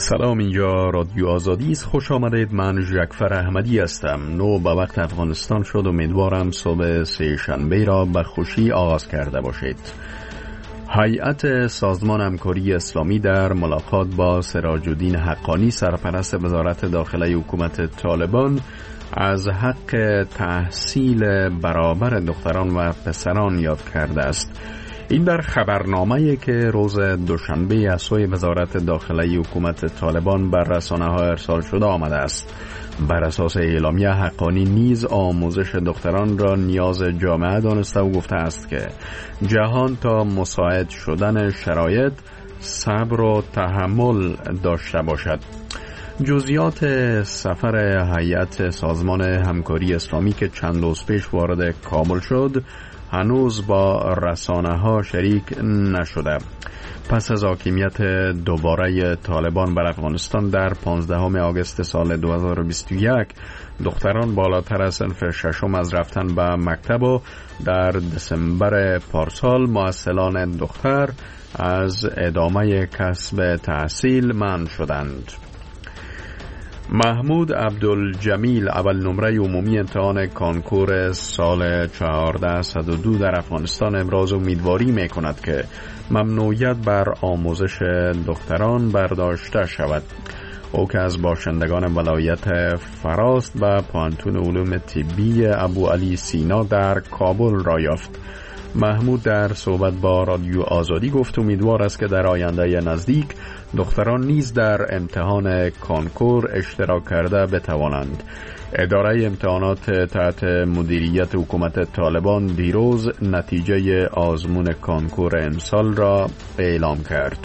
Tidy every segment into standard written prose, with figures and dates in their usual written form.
سلام، اینجا رادیو آزادی است. خوش آمدید. من جعفر احمدی هستم. 9 به وقت افغانستان شد. امیدوارم صبح سه شنبه را به خوشی آغاز کرده باشید. هیئت سازمان همکاری اسلامی در ملاقات با سراج الدین حقانی سرپرست وزارت داخله حکومت طالبان از حق تحصیل برابر دختران و پسران یاد کرده است. این در خبرنامه‌ای که روز دوشنبه از سوی وزارت داخله حکومت طالبان بر رسانه‌ها ارسال شده آمده است. بر اساس اعلامیه، حقانی نیز آموزش دختران را نیاز جامعه دانسته و گفته است که جهان تا مساعد شدن شرایط صبر و تحمل داشته باشد. جزئیات سفر هیئت سازمان همکاری اسلامی که چند روز پیش وارد کابل شد هنوز با رسانه‌ها شریک نشده. پس از حاکمیت دوباره طالبان بر افغانستان در 15 آگوست سال 2021 دختران بالاتر از صنف ششم از رفتن به مکتب و در دسامبر پارسال مؤثلان دختر از ادامه کسب تحصیل منع شدند. محمود عبدالجمیل اول نمره عمومی امتحان کانکور سال 1402 در افغانستان ابراز امیدواری می کند که ممنوعیت بر آموزش دختران برداشته شود. او که از باشندگان ولایت فراست و پوهنتون علوم طبی ابوعلی سینا در کابل را یافت. محمود در صحبت با رادیو آزادی گفت امیدوار است که در آینده نزدیک دختران نیز در امتحان کانکور اشتراک کرده بتوانند. اداره امتحانات تحت مدیریت حکومت طالبان دیروز نتیجه آزمون کانکور امسال را اعلام کرد.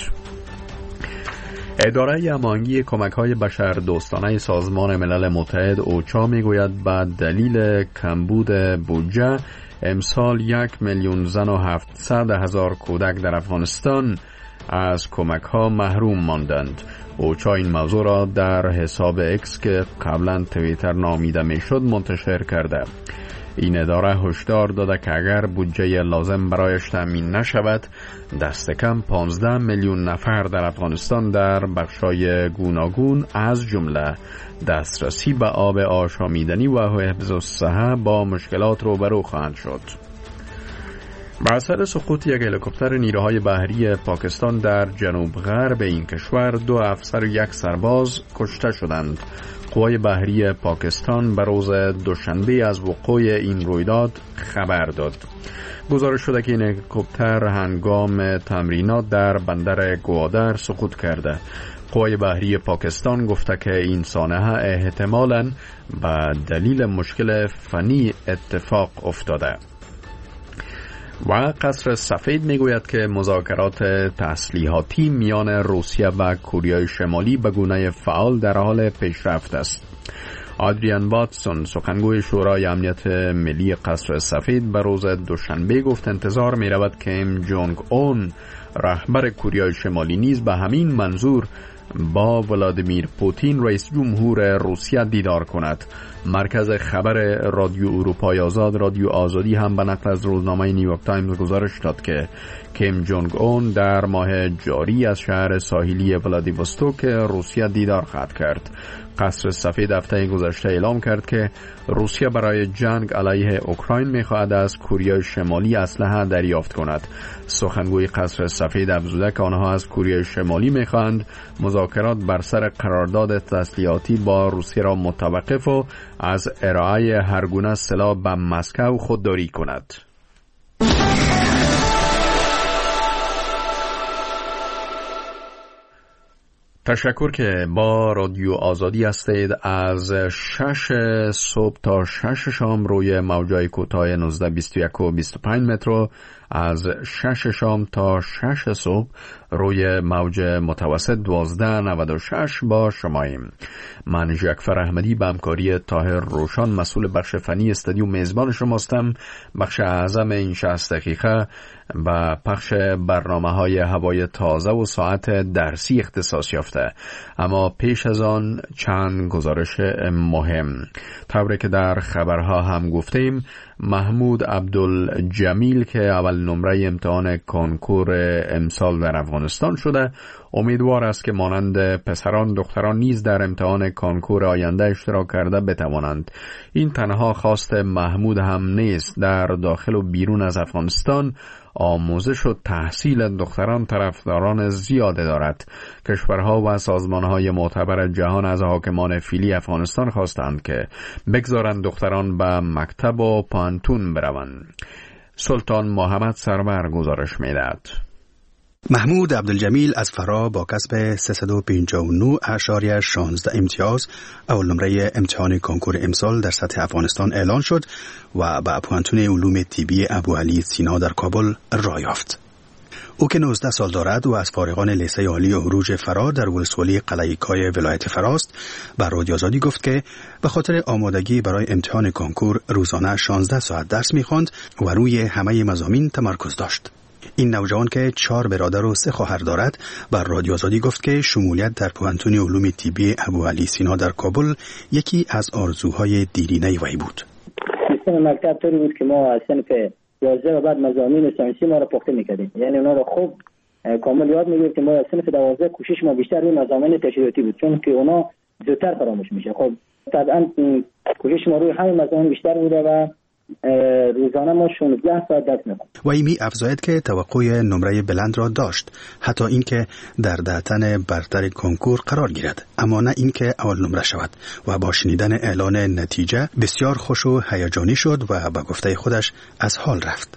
اداره هماهنگی کمک‌های بشردوستانه سازمان ملل متحد اوچا میگوید به دلیل کمبود بودجه امسال 1,000,000 زن و 700,000 کودک در افغانستان از کمک‌ها محروم ماندند. اوچا این موضوع را در حساب اکس که قبلا توییتر نامیده میشد منتشر کرده. این اداره هشدار داده که اگر بودجه لازم برایش تامین نشود دست کم 15 میلیون نفر در افغانستان در بخش‌های گوناگون از جمله دسترسی به آب آشامیدنی و حفظ الصحه با مشکلات روبرو خواهند شد. بر اثر سقوط یک هلیکوپتر نیروهای بحری پاکستان در جنوب غرب این کشور 2 افسر و 1 سرباز کشته شدند. قوای بحری پاکستان به روز دوشنبه از وقوع این رویداد خبر داد. گزارش شده که این هلیکوپتر هنگام تمرینات در بندر گوادر سقوط کرده. قوای بحری پاکستان گفته که این سانحه احتمالاً به دلیل مشکل فنی اتفاق افتاده. و قصر سفید میگوید که مذاکرات تسلیحاتی میان روسیه و کره شمالی به گونه فعال در حال پیشرفت است. آدریان واتسون سخنگوی شورای امنیت ملی قصر سفید به روز دوشنبه گفت انتظار می رود که کیم جونگ اون رهبر کره شمالی نیز به همین منظور با ولادیمیر پوتین رئیس جمهور روسیه دیدار کند. مرکز خبر رادیو اروپای آزاد رادیو آزادی هم به نقل از روزنامه نیویورک تایمز گزارش داد که کیم جونگ اون در ماه جاری از شهر ساحلی ولادیوستوک روسیه دیدار خواهد کرد. قصر سفید هفته گذشته اعلام کرد که روسیه برای جنگ علیه اوکراین می‌خواهد از کره شمالی اسلحه دریافت کند. سخنگوی قصر سفید افزوده که آنها از کره شمالی می‌خواهند مذاکرات بر سر قرارداد تسلیحاتی با روسیه را متوقف و از ارائه هر گونه سلاح به مسکو خودداری کند. تشکر که با رادیو آزادی هستید. از 6 صبح تا 6 شام روی موجای کوتاه 1921 و 25 متر، از 6 شام تا 6 صبح روی موج متوسط 1296 با شماییم. من جعفر احمدی به همکاری طاهر روشان مسئول بخش فنی استودیو میزبان شماستم. بخش اعظم این 60 دقیقه و پخش برنامه‌های هوای تازه و ساعت درسی اختصاص یافته. اما پیش از آن چند گزارش مهم. طوری که در خبرها هم گفتیم محمود عبدالجمیل که اول نمره امتحان کنکور امسال در افغانستان شده امیدوار است که مانند پسران دختران نیز در امتحان کنکور آینده اشتراک کرده بتوانند. این تنها خواست محمود هم نیست. در داخل و بیرون از افغانستان آموزش و تحصیل دختران طرفداران زیاده دارد. کشورها و سازمانهای معتبر جهان از حاکمان فعلی افغانستان خواستند که بگذارند دختران به مکتب و پانتون بروند. سلطان محمد سرور گزارش می‌دهد. محمود عبدالجمیل از فرا با کسب 359.16 امتیاز اول نمره امتحان کنکور امسال در سطح افغانستان اعلان شد و به پوانتون علوم طبی ابوعلی سینا در کابل راه یافت. او که 19 سال دارد و از فارغان لیسه عالی عروج فرا در ولسوالی قلعه کای ولایت فراست، به رادیو آزادی گفت که به خاطر آمادگی برای امتحان کنکور روزانه 16 ساعت درس می‌خواند و روی همه مضامین تمرکز داشت. این نوجوان که 4 برادر و 3 خواهر دارد بر رادیو آزادی گفت که شمولیت در پوانتون علوم طبی ابوعلی سینا در کابل یکی از آرزوهای دیرینه وی بود. سیستم مکتب طوری بود که ما از صنف 11 و بعد مضامین ساینسی ما را پخته می‌کردیم، یعنی اونا را خوب کامل یاد می‌گرفتیم. ما از صنف 12 کوشش ما بیشتر روی مضامین تشریحاتی بود چون که اونا زودتر فراموش میشه. خب طبعا کوشش ما روی همین مضامین بیشتر بوده و روزانه ما 16 ساعت درس می‌خواندیم. وی می افزاید که توقع نمره بلند را داشت، حتی اینکه در دهتن برتر کنکور قرار گیرد، اما نه اینکه اول نمره شود و با شنیدن اعلان نتیجه بسیار خوش و هیجانی شد و با گفته خودش از حال رفت.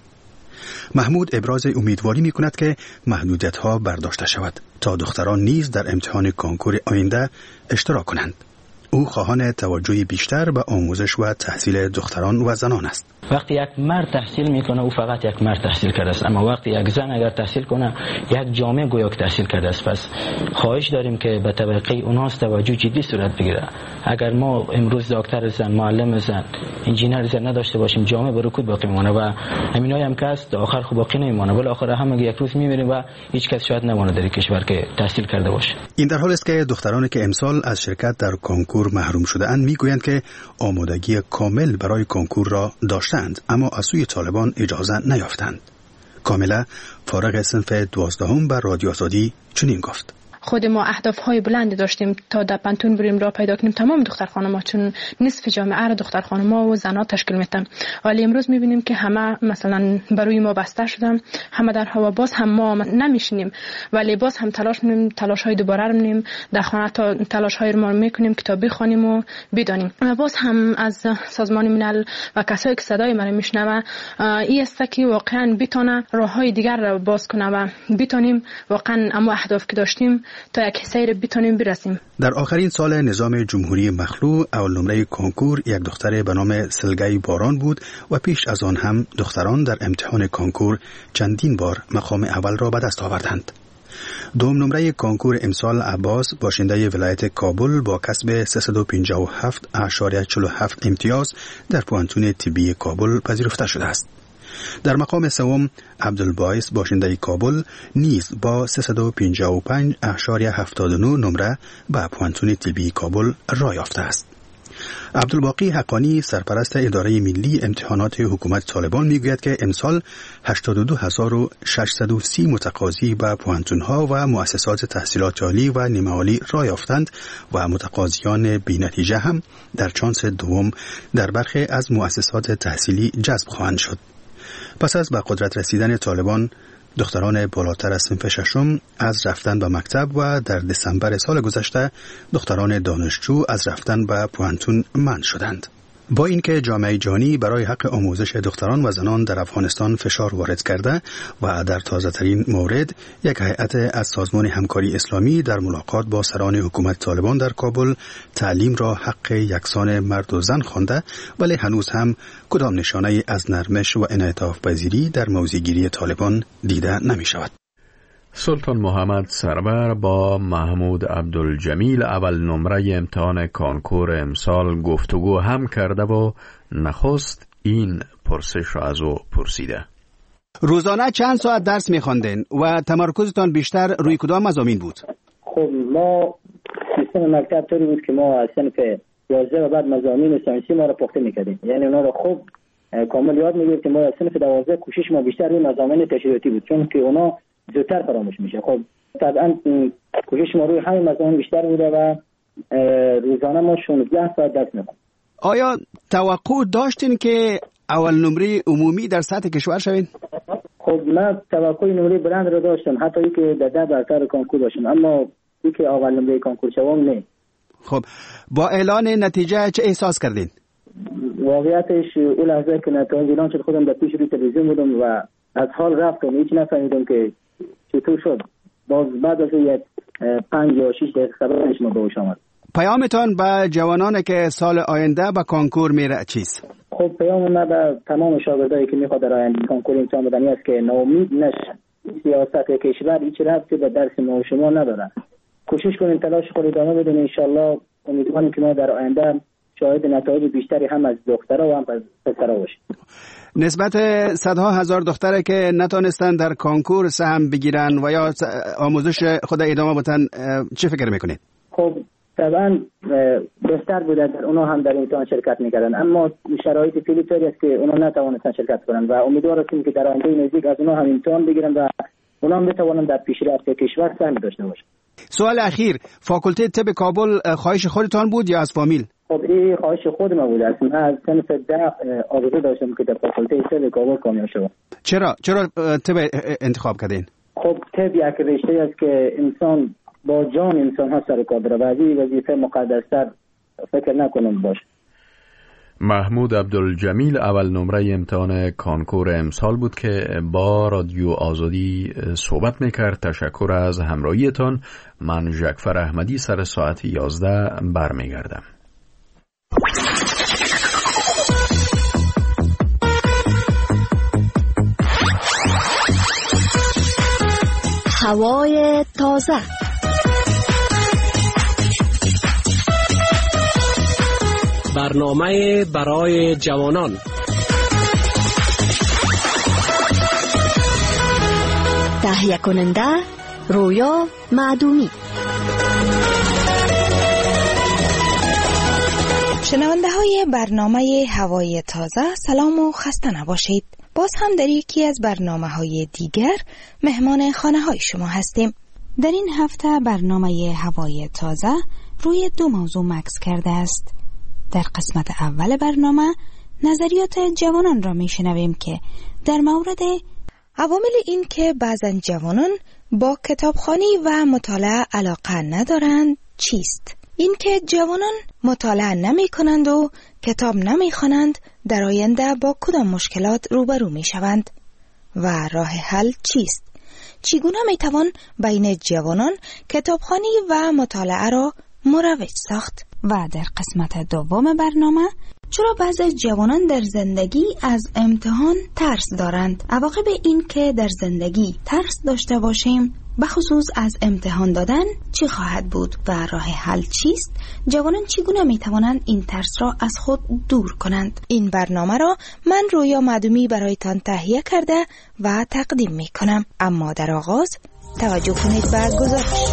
محمود ابراز امیدواری می‌کند که محدودیت‌ها برداشته شود تا دختران نیز در امتحان کنکور آینده اشتراک کنند. او خواهان توجه بیشتر به آموزش و تحصیل دختران و زنان است. وقتی یک مرد تحصیل میکنه او فقط یک مرد تحصیل کرده است، اما وقتی یک زن اگر تحصیل کنه یک جامعه گویا که تحصیل کرده است. پس خواهش داریم که به طبقه اوناس توجه جدی صورت بگیره. اگر ما امروز دکتر زن، معلم زن، انجینر زن نداشته باشیم جامعه به رکود باقی میمونه و همینایی هم که است آخر خب باقی نمیمونه، ولی آخر همه یک روز میمیریم و هیچ کس شاید نمونه در کشور که تحصیل کرده باشه. این در حالی است که دخترانی که امسال از شرکت در کنکور محروم شده‌اند میگویند که آمادگی کامل برای کنکور را داشتند اما از سوی طالبان اجازه نیافتند. کاملا فارغ صنف 12 بر رادیو آزادی چنین گفت: خود ما اهداف‌های بلندی داشتیم تا در پانتون بریم راه پیدا کنیم تمام دختر خانم‌ها، چون نصف جامعه را دختر خانم‌ها و زن‌ها تشکیل میدن. ولی امروز می‌بینیم که همه مثلا بروی ما بسته شدن، همه در هوا. باز هم ما نمی‌شینیم ولی باز هم تلاش می‌کنیم، تلاش‌های دوباره می‌کنیم در خانه، تا تلاش‌های ما می‌کنیم که تا بخوانیم و بدانیم. و باز هم از سازمان ملل و کسایی که صدای ما میشنوه این است که واقعا بتونه راه‌های دیگر را باز کنه و بتونیم واقعا اما اهداف که داشتیم تا یک سیر بتونیم برسیم. در آخرین سال نظام جمهوری مخلوع اول نمره کنکور یک دختر به نام سلگی باران بود و پیش از آن هم دختران در امتحان کنکور چندین بار مقام اول را به دست آوردند. دوم نمره کنکور امسال عباس باشنده ولایت کابل با کسب 357.47 امتیاز در پوانتون طبی کابل پذیرفته شده است. در مقام سوم عبدالبایس باشنده کابل نیز با 355.79 نمره به پوانتون طبی کابل راه یافته است. عبدالباقی حقانی سرپرست اداره ملی امتحانات حکومت طالبان میگوید که امسال 82,630 متقاضی به پوانتون‌ها و مؤسسات تحصیلات عالی و نیمه عالی راه یافتند و متقاضیان بی‌نتیجه هم در چانس دوم در برخی از مؤسسات تحصیلی جذب خواهند شد. پس از به قدرت رسیدن طالبان، دختران بالاتر از صنف ششم از رفتن به مکتب و در دسامبر سال گذشته دختران دانشجو از رفتن به پوانتون منع شدند. با اینکه جامعه جهانی برای حق آموزش دختران و زنان در افغانستان فشار وارد کرده و در تازه‌ترین مورد یک هیئت از سازمان همکاری اسلامی در ملاقات با سران حکومت طالبان در کابل تعلیم را حق یکسان مرد و زن خوانده، ولی هنوز هم کدام نشانه از نرمش و انعطاف پذیری در موضع‌گیری طالبان دیده نمی شود. سلطان محمد سرور با محمود عبدالجمیل اول نمره امتحان کنکور امسال گفتگو هم کرده و نخست این پرسش را از او پرسیده: روزانه چند ساعت درس می‌خواندین و تمرکزتان بیشتر روی کدام مضامین بود؟ خب ما سیستم مکتب طوری بود که ما از صنف 11 و بعد مضامین ساینسی ما را پخته می‌کردیم، یعنی اونا را خوب کامل یاد میگرفتیم. ما صنف 12 کوشش ما بیشتر روی مضامین تشریعاتی بود چون که اونا زودتر فراموش میشه. خب طبعا کوشش ما روی همین مضامین بیشتر بوده و روزانه ما 16 ساعت درس می‌خوندیم. آیا توقع داشتین که اول نمره عمومی در سطح کشور شوین؟ خب من توقع نمره بلند رو داشتم، حتی اینکه در برتر کنکور باشم، اما اینکه اول نمره کنکور شوم نه. خب با اعلان نتیجه چه احساس کردین؟ واقعیتش اون لحظه که نتایج اعلان شد خودم در پیش روی تلویزیون بودم و از حال رفتم، هیچ نفهمیدم که چطور شد. باز بعد از 5 یا 6 دقیقه خبرش ما به هوش آمد. پیامتان به جوانانی که سال آینده به کنکور میره چیست؟ خب پیام من به تمام شاگردایی که میخواد در آینده کنکور امتحان بدن است که ناامید نشن. سیاست کشور هیچ ربطی به درس ما و شما نداره. کوشش کنین، تلاش خود ادامه بدین. ان شاءالله امیدوارم که ما در آینده شاهد نتایج بیشتری هم از دخترها و هم از پسرها باشیم. نسبت صدها هزار دختره که نتونستن در کنکور سهم بگیرن و یا آموزش خود ادامه بدن چه فکر میکنید؟ خب طبعا بهتر بوده در اونا هم در امتحان شرکت میکردن، اما شرایط فعلی طوری است که اونا نتوانستن شرکت کنن و امیدوار هستیم که در آینده نزدیک از اونا هم امتحان بگیرن و اونا هم بتوانن در پیشرفت کشور سهم داشته باشن. سوال اخیر، فاکولته طب کابل خواهش خودتان بود یا از فامیل؟ خب این خواهش خود ما بود. من از صنف 10 آرزو داشتم که در فاکولته طب کابل کامیاب شوم. چرا طب انتخاب کردین؟ خب طب یک رشته است که انسان با جان انسان ها سر کار داره و از این وظیفه مقدستر فکر نکنم باشه. محمود عبدالجمیل اول نمره امتحان کنکور امسال بود که با رادیو آزادی صحبت میکرد. تشکر از همراهیتان. من ژکفر احمدی سر ساعت 11 برمیگردم. هوای تازه. برنامه برای جوانان. تهیه کننده رویا معدومی. شنونده های برنامه هوای تازه، سلام و خسته نباشید. باز هم در یکی از برنامه های دیگر مهمان خانه های شما هستیم. در این هفته برنامه هوای تازه روی 2 موضوع مکث کرده است. در قسمت اول برنامه نظریات جوانان را میشنویم که در مورد عوامل این که بعضا جوانان با کتابخوانی و مطالعه علاقه ندارند چیست؟ این که جوانان مطالعه نمی کنند و کتاب نمی خوانند در آینده با کدام مشکلات روبرو می شوند و راه حل چیست؟ چگونه می توان بین جوانان کتابخوانی و مطالعه را مروج ساخت؟ و در قسمت دوم برنامه چرا بعضی جوانان در زندگی از امتحان ترس دارند؟ عواقب این که در زندگی ترس داشته باشیم بخصوص از امتحان دادن چی خواهد بود و راه حل چیست؟ جوانان چگونه می توانند این ترس را از خود دور کنند؟ این برنامه را من رویا معدومی برایتان تهیه کرده و تقدیم می کنم. اما در آغاز توجه کنید به گزارش.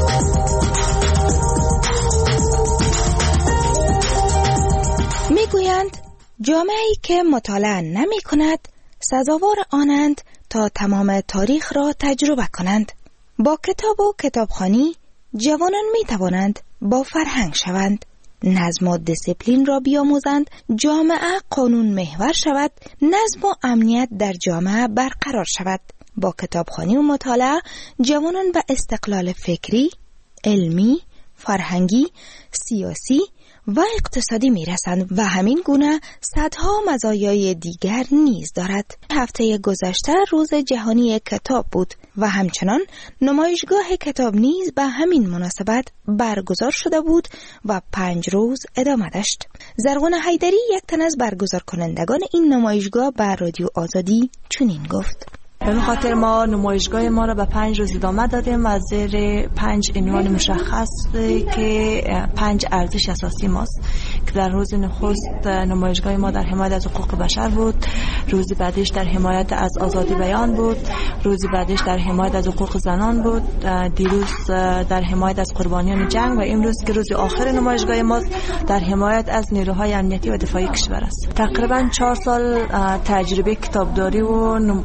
میگویند جامعه‌ای که مطالعه نمی کند سزاوار آنند تا تمام تاریخ را تجربه کنند. با کتاب و کتابخوانی جوانان می توانند با فرهنگ شوند، نظم و دیسیپلین را بیاموزند، جامعه قانون محور شود، نظم و امنیت در جامعه برقرار شود. با کتابخوانی و مطالعه جوانان به استقلال فکری، علمی، فرهنگی، سیاسی و اقتصادی میرسند و همین گونه صدها مزایای دیگر نیز دارد. هفته گذشته روز جهانی کتاب بود و همچنان نمایشگاه کتاب نیز به همین مناسبت برگزار شده بود و 5 روز ادامه داشت. زرغون حیدری یک تن از برگزار کنندگان این نمایشگاه به رادیو آزادی چنین گفت: به خاطر ما نمایشگاه ما را به 5 روز ادامه دادیم و زیر 5 عنوان مشخص که 5 ارزش اساسی ماست که در روز نخست نمایشگاه ما در حمایت از حقوق بشر بود، روز بعدش در حمایت از آزادی بیان بود، روز بعدش در حمایت از حقوق زنان بود، دیروز در حمایت از قربانیان جنگ و امروز که روز آخر نمایشگاه ما در حمایت از نیروهای امنیتی و دفاعی کشور است. تقریبا 4 سال تجربه کتابداری و